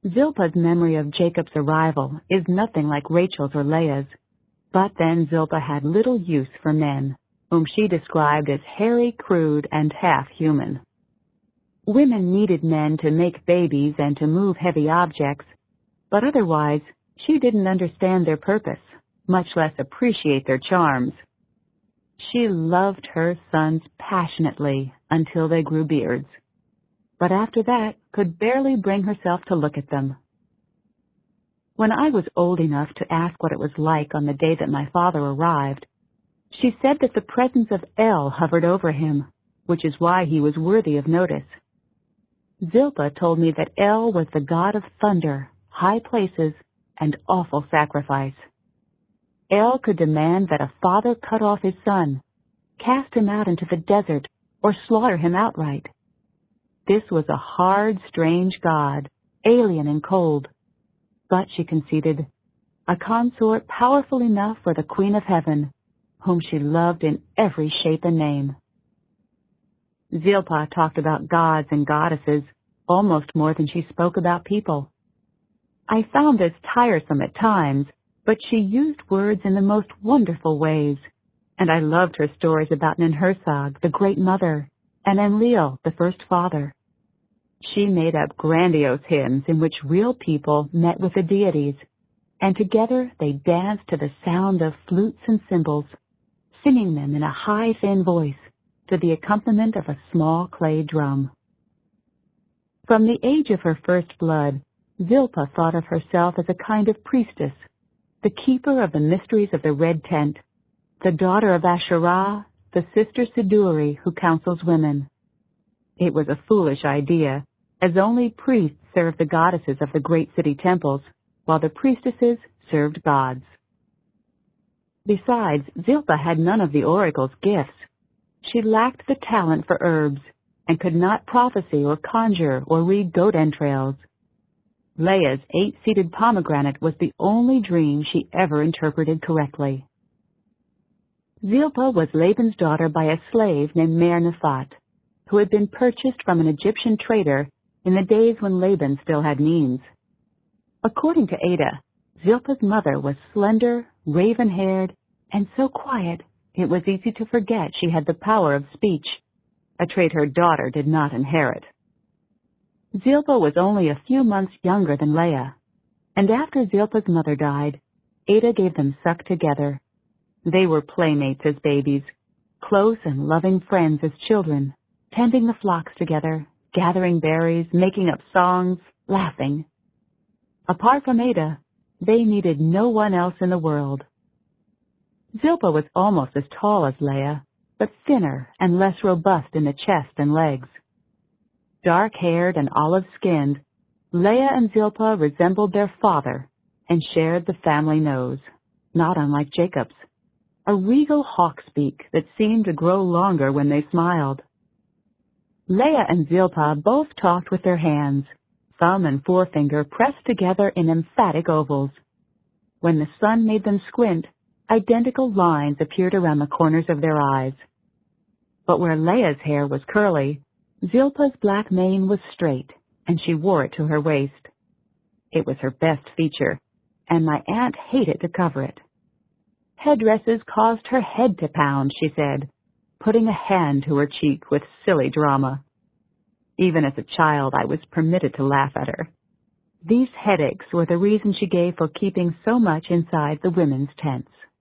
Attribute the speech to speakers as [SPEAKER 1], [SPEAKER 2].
[SPEAKER 1] Zilpah's memory of Jacob's arrival is nothing like Rachel's or Leah's, but then Zilpah had little use for men, whom she described as hairy, crude, and half-human. Women needed men to make babies and to move heavy objects, but otherwise she didn't understand their purpose, much less appreciate their charms. She loved her sons passionately until they grew beards, but after that could barely bring herself to look at them. When I was old enough to ask what it was like on the day that my father arrived, she said that the presence of El hovered over him, which is why he was worthy of notice. Zilpah told me that El was the god of thunder, high places, and awful sacrifice. El could demand that a father cut off his son, cast him out into the desert, or slaughter him outright. This was a hard, strange god, alien and cold. But, she conceded, a consort powerful enough for the Queen of Heaven, whom she loved in every shape and name. Zilpah talked about gods and goddesses almost more than she spoke about people. I found this tiresome at times, but she used words in the most wonderful ways, and I loved her stories about Ninhursag, the Great Mother, and Enlil, the First Father. She made up grandiose hymns in which real people met with the deities, and together they danced to the sound of flutes and cymbals, singing them in a high, thin voice to the accompaniment of a small clay drum. From the age of her first blood, Zilpah thought of herself as a kind of priestess, the keeper of the mysteries of the Red Tent, the daughter of Asherah, the sister Siduri who counsels women. It was a foolish idea, as only priests served the goddesses of the great city temples, while the priestesses served gods. Besides, Zilpah had none of the oracle's gifts. She lacked the talent for herbs, and could not prophesy or conjure or read goat entrails. Leah's 8-seated pomegranate was the only dream she ever interpreted correctly. Zilpah was Laban's daughter by a slave named Mer Nefat, who had been purchased from an Egyptian trader in the days when Laban still had means. According to Ada, Zilpah's mother was slender, raven-haired, and so quiet it was easy to forget she had the power of speech, a trait her daughter did not inherit. Zilpah was only a few months younger than Leah, and after Zilpah's mother died, Ada gave them suck together. They were playmates as babies, close and loving friends as children, tending the flocks together, gathering berries, making up songs, laughing. Apart from Ada, they needed no one else in the world. Zilpah was almost as tall as Leah, but thinner and less robust in the chest and legs. Dark-haired and olive-skinned, Leah and Zilpah resembled their father and shared the family nose, not unlike Jacob's, a regal hawk's beak that seemed to grow longer when they smiled. Leah and Zilpah both talked with their hands, thumb and forefinger pressed together in emphatic ovals. When the sun made them squint, identical lines appeared around the corners of their eyes. But where Leah's hair was curly, Zilpah's black mane was straight, and she wore it to her waist. It was her best feature, and my aunt hated to cover it. Headdresses caused her head to pound, she said, putting a hand to her cheek with silly drama. Even as a child, I was permitted to laugh at her. These headaches were the reason she gave for keeping so much inside the women's tents.